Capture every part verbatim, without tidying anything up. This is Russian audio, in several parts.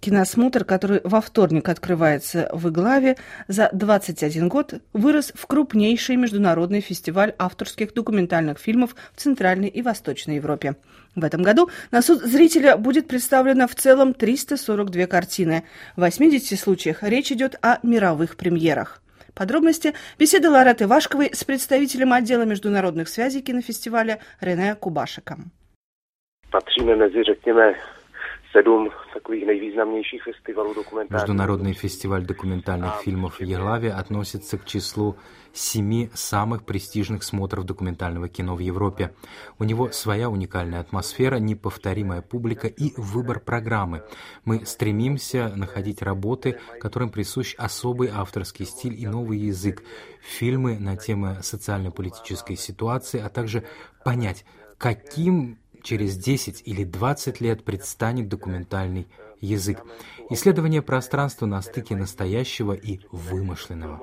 киносмотр, который во вторник открывается в Иглаве, за двадцать один год вырос в крупнейший международный фестиваль авторских документальных фильмов в Центральной и Восточной Европе. В этом году на суд зрителя будет представлено в целом триста сорок две картины. В восьмидесяти случаях речь идет о мировых премьерах. Подробности беседы Лареты Вашковой с представителем отдела международных связей кинофестиваля Рене Кубашеком. Patříme mezi, řekněme, sedm takových nejvýznamnějších festivalů dokumentárních. Международный фестиваль документальных фильмов в Иглаве относится к числу семи самых престижных смотров документального кино в Европе. У него своя уникальная атмосфера, неповторимая публика и выбор программы. Мы стремимся находить работы, которым присущ особый авторский стиль и новый язык, фильмы на темы социально-политической ситуации, а также понять, каким через десять или двадцать лет предстанет документальный язык. Исследование пространства на стыке настоящего и вымышленного.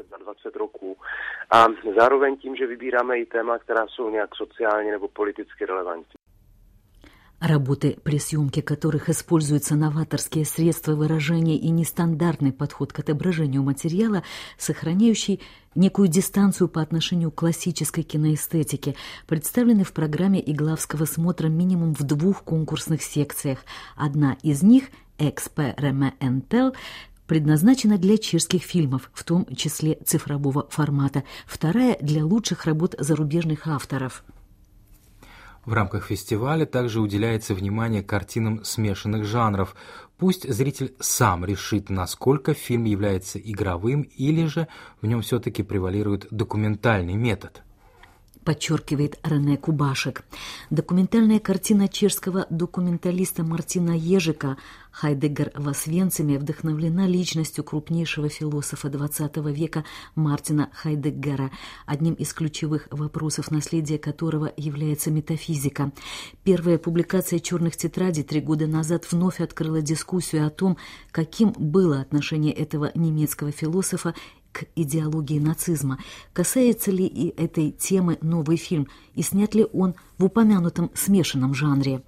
A zároveň tím, že vybíráme i téma, která jsou nějak sociálně nebo politicky relevantní. Работы, при съемке которых используются новаторские средства выражения и нестандартный подход к отображению материала, сохраняющий некую дистанцию по отношению к классической киноэстетике, представлены в программе Иглавского смотра минимум в двух конкурсных секциях. Одна из них, «Экспериментал», предназначена для чешских фильмов, в том числе цифрового формата, вторая – для лучших работ зарубежных авторов. В рамках фестиваля также уделяется внимание картинам смешанных жанров. Пусть зритель сам решит, насколько фильм является игровым или же в нем все-таки превалирует документальный метод. Подчеркивает Рене Кубашек. Документальная картина чешского документалиста Мартина Ежика «Хайдеггер в Освенциме» вдохновлена личностью крупнейшего философа двадцатого века Мартина Хайдеггера, одним из ключевых вопросов наследия которого является метафизика. Первая публикация «Черных тетрадей» три года назад вновь открыла дискуссию о том, каким было отношение этого немецкого философа к идеологии нацизма. Касается ли и этой темы новый фильм, и снят ли он в упомянутом смешанном жанре?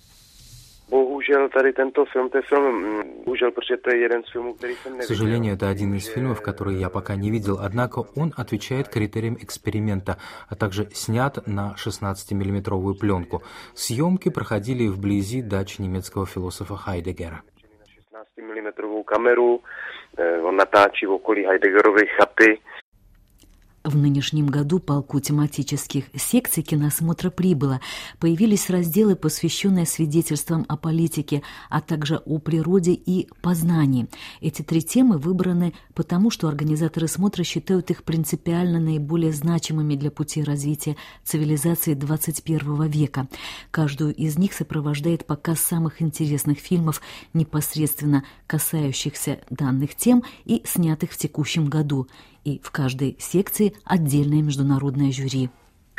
К сожалению, это один из фильмов, который я пока не видел, однако он отвечает критериям эксперимента, а также снят на шестнадцатимиллиметровую пленку. Съемки проходили вблизи дач немецкого философа Хайдеггера. Он natáčí v okolí Heideggerovy chaty. В нынешнем году полку тематических секций киносмотра прибыло. Появились разделы, посвященные свидетельствам о политике, а также о природе и познании. Эти три темы выбраны потому, что организаторы смотра считают их принципиально наиболее значимыми для пути развития цивилизации двадцать первого века. Каждую из них сопровождает показ самых интересных фильмов, непосредственно касающихся данных тем и снятых в текущем году. И в каждой секции отдельное международное жюри.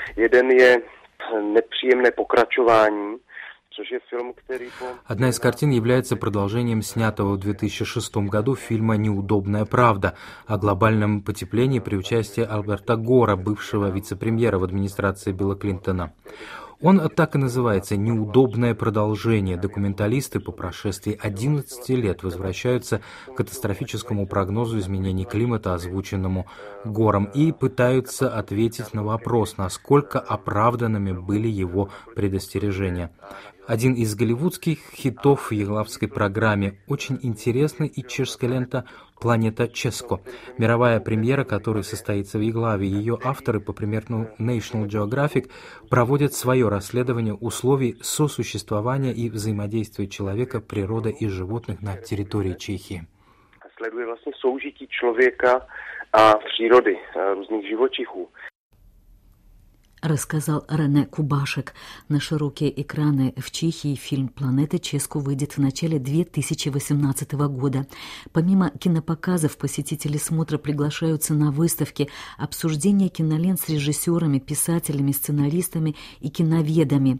Одна из картин является продолжением снятого в две тысячи шестом году фильма «Неудобная правда» о глобальном потеплении при участии Альберта Гора, бывшего вице-премьера в администрации Билла Клинтона. Он так и называется «Неудобное продолжение». Документалисты по прошествии одиннадцати лет возвращаются к катастрофическому прогнозу изменений климата, озвученному Гором, и пытаются ответить на вопрос, насколько оправданными были его предостережения. Один из голливудских хитов в Иглавской программе, очень интересная и чешская лента «Планета Ческо», мировая премьера которой состоится в Иглаве. Ее авторы, по примеру National Geographic, проводят свое расследование условий сосуществования и взаимодействия человека, природы и животных на территории Чехии. Следует vlastně soužití člověka a přírody, různých živočichů. Рассказал Рене Кубашек. На широкие экраны в Чехии фильм «Планета Ческо» выйдет в начале две тысячи восемнадцатого года. Помимо кинопоказов, посетители смотра приглашаются на выставки, обсуждения кинолент с режиссерами, писателями, сценаристами и киноведами.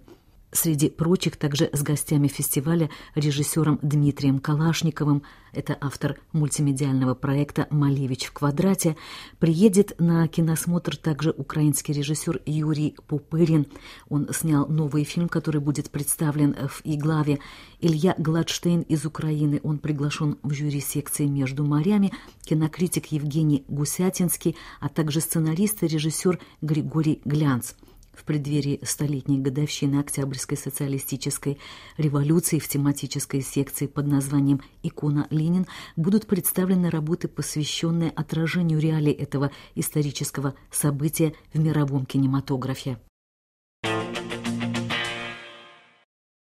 Среди прочих также с гостями фестиваля режиссером Дмитрием Калашниковым, это автор мультимедиального проекта «Малевич в квадрате», приедет на киносмотр также украинский режиссер Юрий Пупырин. Он снял новый фильм, который будет представлен в Иглаве. Илья Гладштейн из Украины, он приглашен в жюри секции «Между морями», кинокритик Евгений Гусятинский, а также сценарист и режиссер Григорий Глянц. В преддверии столетней годовщины Октябрьской социалистической революции в тематической секции под названием «Икона Ленин» будут представлены работы, посвященные отражению реалий этого исторического события в мировом кинематографе.